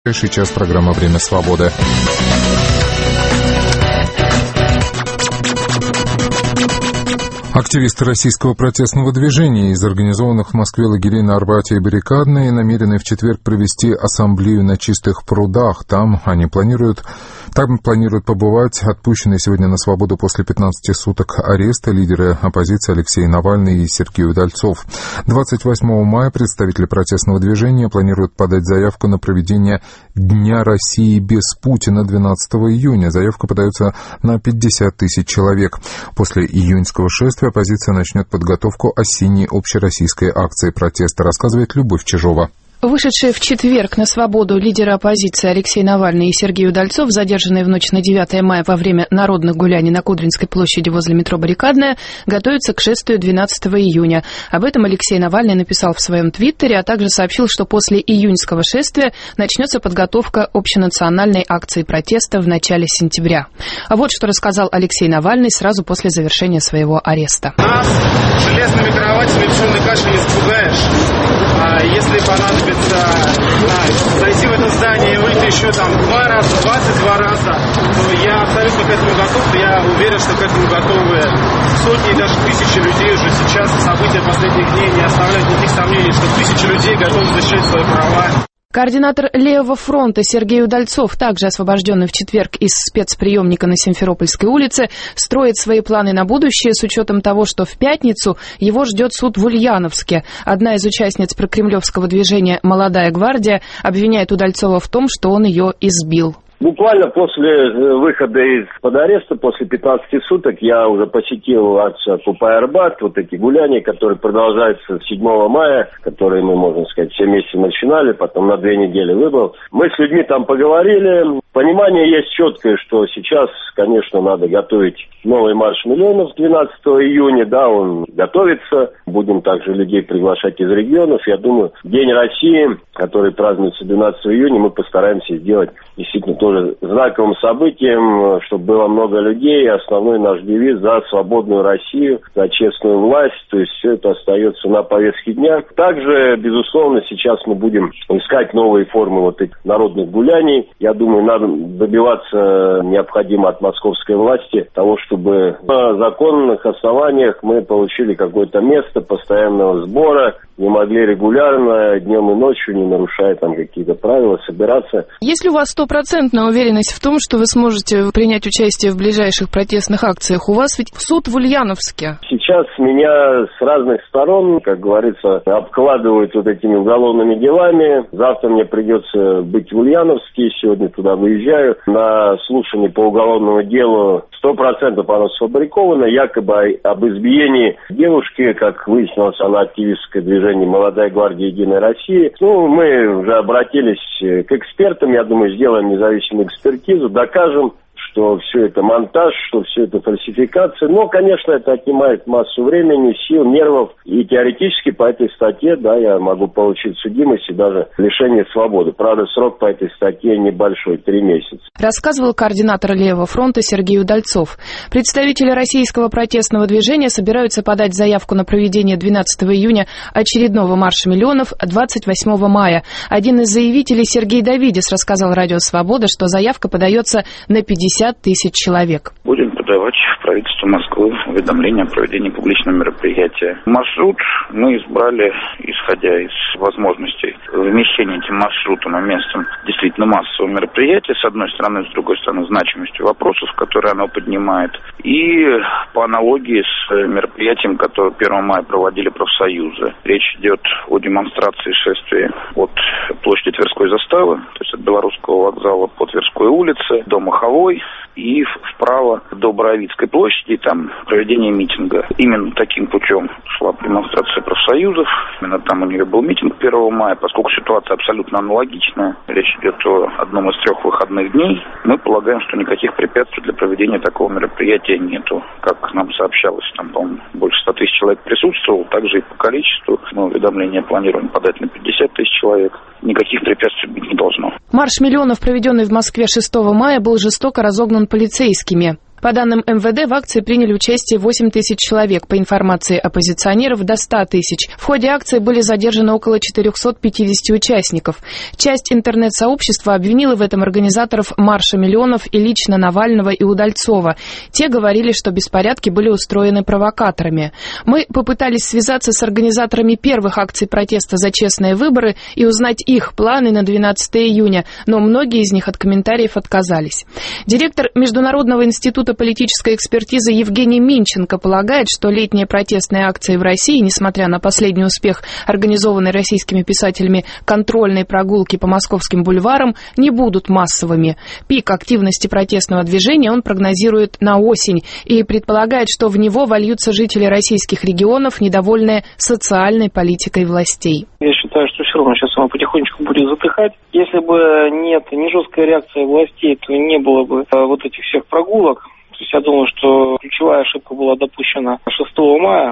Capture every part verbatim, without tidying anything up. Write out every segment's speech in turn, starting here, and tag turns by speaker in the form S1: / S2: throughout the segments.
S1: Следующий час программа «Время свободы». Активисты российского протестного движения из организованных в Москве лагерей на Арбате и Баррикадной намерены в четверг провести ассамблею на Чистых прудах. Там они планируют, там планируют побывать отпущенные сегодня на свободу после пятнадцати суток ареста лидеры оппозиции Алексей Навальный и Сергей Удальцов. двадцать восьмого мая представители протестного движения планируют подать заявку на проведение Дня России без Путина двенадцатого июня. Заявка подается на пятьдесят тысяч человек. После июньского шествия оппозиция начнет подготовку осенней общероссийской акции протеста, рассказывает Любовь Чижова.
S2: Вышедшие в четверг на свободу лидеры оппозиции Алексей Навальный и Сергей Удальцов, задержанные в ночь на девятое мая во время народных гуляний на Кудринской площади возле метро Баррикадная, готовятся к шествию двенадцатого июня. Об этом Алексей Навальный написал в своем твиттере, а также сообщил, что после июньского шествия начнется подготовка общенациональной акции протеста в начале сентября. А вот что рассказал Алексей Навальный сразу после завершения своего ареста.
S3: Нас железными кроватями пшенной кашей не испугаешь. А если понадобится да, зайти в это здание и выйти еще там два раза, двадцать два раза, то я абсолютно к этому готов. Я уверен, что к этому готовы сотни и даже тысячи людей уже сейчас. События последних дней не оставляют никаких сомнений, что тысячи людей готовы защищать свои права.
S2: Координатор Левого фронта Сергей Удальцов, также освобожденный в четверг из спецприемника на Симферопольской улице, строит свои планы на будущее с учетом того, что в пятницу его ждет суд в Ульяновске. Одна из участниц прокремлевского движения «Молодая гвардия» обвиняет Удальцова в том, что он ее избил.
S4: Буквально после выхода из-под ареста, после пятнадцати суток, я уже посетил акцию «Окупай Арбат», вот эти гуляния, которые продолжаются с седьмого мая, которые мы, можно сказать, все вместе начинали, потом на две недели выбыл. Мы с людьми там поговорили. Понимание есть четкое, что сейчас, конечно, надо готовить новый марш миллионов двенадцатого июня, да, он готовится. Будем также людей приглашать из регионов. Я думаю, День России, который празднуется двенадцатого июня, мы постараемся сделать действительно тоже знаковым событием, чтобы было много людей. Основной наш девиз за свободную Россию, за честную власть. То есть все это остается на повестке дня. Также, безусловно, сейчас мы будем искать новые формы вот этих народных гуляний. Я думаю, надо добиваться необходимо от московской власти того, чтобы на законных основаниях мы получили какое-то место постоянного сбора, не могли регулярно днем и ночью, не нарушая там какие-то правила, собираться.
S2: Есть ли у вас стопроцентная уверенность в том, что вы сможете принять участие в ближайших протестных акциях? У вас ведь суд в Ульяновске.
S4: Сейчас меня с разных сторон, как говорится, обкладывают вот этими уголовными делами. Завтра мне придется быть в Ульяновске, сегодня туда выезжаю. На слушании по уголовному делу сто процентов оно сфабриковано, якобы об избиении девушки, как выяснилось, она активистское движение «Молодая гвардия Единой России». Ну, мы уже обратились к экспертам, я думаю, сделаем независимую экспертизу, докажем, что все это монтаж, что все это фальсификация. Но, конечно, это отнимает массу времени, сил, нервов. И теоретически по этой статье, да, я могу получить судимость и даже лишение свободы. Правда, срок по этой статье небольшой, три месяца.
S2: Рассказывал координатор Левого фронта Сергей Удальцов. Представители российского протестного движения собираются подать заявку на проведение двенадцатого июня очередного марша миллионов двадцать восьмого мая. Один из заявителей, Сергей Давидис, рассказал Радио Свобода, что заявка подается на пятьдесят тысяч человек.
S5: Будем подавать в правительство Москвы уведомление о проведении публичного мероприятия. Маршрут мы избрали, исходя из возможностей вмещения этим маршрутом и местом действительно массового мероприятия, с одной стороны, с другой стороны, значимостью вопросов, которые оно поднимает, и по аналогии с мероприятием, которое первого мая проводили профсоюзы. Речь идет о демонстрации шествия от площади Тверской заставы, то есть от Белорусского вокзала по Тверской улице до Маховой и вправо до Боровицкой площади, там проведение митинга. Именно таким путем шла демонстрация профсоюзов. Именно там у нее был митинг первого мая. Поскольку ситуация абсолютно аналогичная, речь идет о одном из трех выходных дней, мы полагаем, что никаких препятствий для проведения такого мероприятия нету. Как нам сообщалось, там, по-моему, больше ста тысяч человек присутствовало, также и по количеству. Мы уведомление планируем подать на пятьдесят тысяч человек. Никаких препятствий быть не должно.
S2: Марш миллионов, проведенный в Москве шестого мая, был жестоко разогнан полицейскими. По данным эм вэ дэ, в акции приняли участие восемь тысяч человек, по информации оппозиционеров до ста тысяч. В ходе акции были задержаны около четырехсот пятидесяти участников. Часть интернет-сообщества обвинила в этом организаторов марша миллионов и лично Навального и Удальцова. Те говорили, что беспорядки были устроены провокаторами. Мы попытались связаться с организаторами первых акций протеста за честные выборы и узнать их планы на двенадцатое июня, но многие из них от комментариев отказались. Директор Международного института политической экспертизы Евгений Минченко полагает, что летние протестные акции в России, несмотря на последний успех организованной российскими писателями контрольной прогулки по московским бульварам, не будут массовыми. Пик активности протестного движения он прогнозирует на осень и предполагает, что в него вольются жители российских регионов, недовольные социальной политикой властей.
S6: Я считаю, что все равно сейчас оно потихонечку будет затыхать. Если бы нет не жесткой реакции властей, то не было бы вот этих всех прогулок. То есть я думаю, что ключевая ошибка была допущена шестого мая.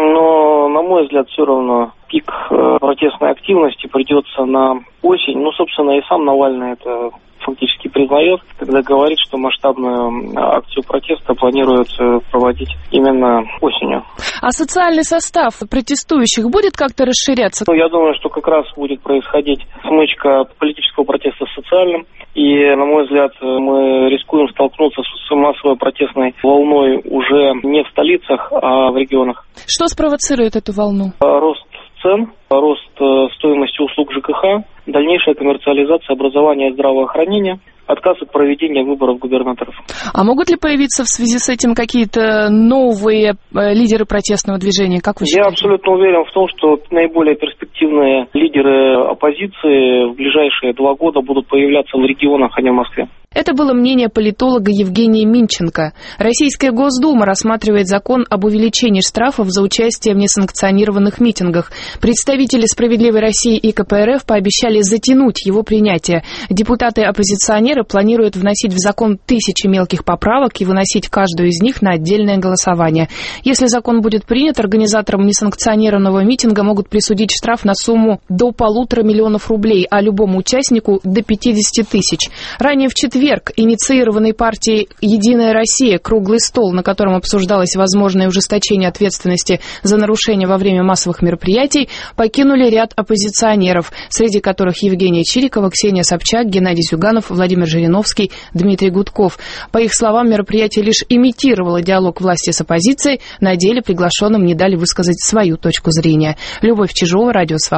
S6: Но, на мой взгляд, все равно пик протестной активности придется на осень. Ну, собственно, и сам Навальный это фактически признает, когда говорит, что масштабную акцию протеста планируют проводить именно осенью.
S2: А социальный состав протестующих будет как-то расширяться?
S6: Ну, я думаю, что как раз будет происходить смычка политического протеста с социальным. И, на мой взгляд, мы рискуем столкнуться с массовой протестной волной уже не в столицах, а в регионах.
S2: Что спровоцирует эту волну?
S6: Рост цен, рост стоимости услуг ЖКХ, дальнейшая коммерциализация образования и здравоохранения, отказ от проведения выборов губернаторов.
S2: А могут ли появиться в связи с этим какие-то новые лидеры протестного движения? Как вы считаете?
S6: Я абсолютно уверен в том, что наиболее перспективные лидеры оппозиции в ближайшие два года будут появляться в регионах, а не в Москве.
S2: Это было мнение политолога Евгения Минченко. Российская Госдума рассматривает закон об увеличении штрафов за участие в несанкционированных митингах. Представители «Справедливой России» и ка пэ эр эф пообещали затянуть его принятие. Депутаты-оппозиционеры планируют вносить в закон тысячи мелких поправок и выносить каждую из них на отдельное голосование. Если закон будет принят, организаторам несанкционированного митинга могут присудить штраф на сумму до полутора миллионов рублей, а любому участнику до пятидесяти тысяч. Ранее в четверг инициированный партией «Единая Россия» круглый стол, на котором обсуждалось возможное ужесточение ответственности за нарушения во время массовых мероприятий, покинули ряд оппозиционеров, среди которых Евгения Чирикова, Ксения Собчак, Геннадий Зюганов, Владимир Жириновский, Дмитрий Гудков. По их словам, мероприятие лишь имитировало диалог власти с оппозицией, на деле приглашенным не дали высказать свою точку зрения. Любовь Чижова, Радио Свобода.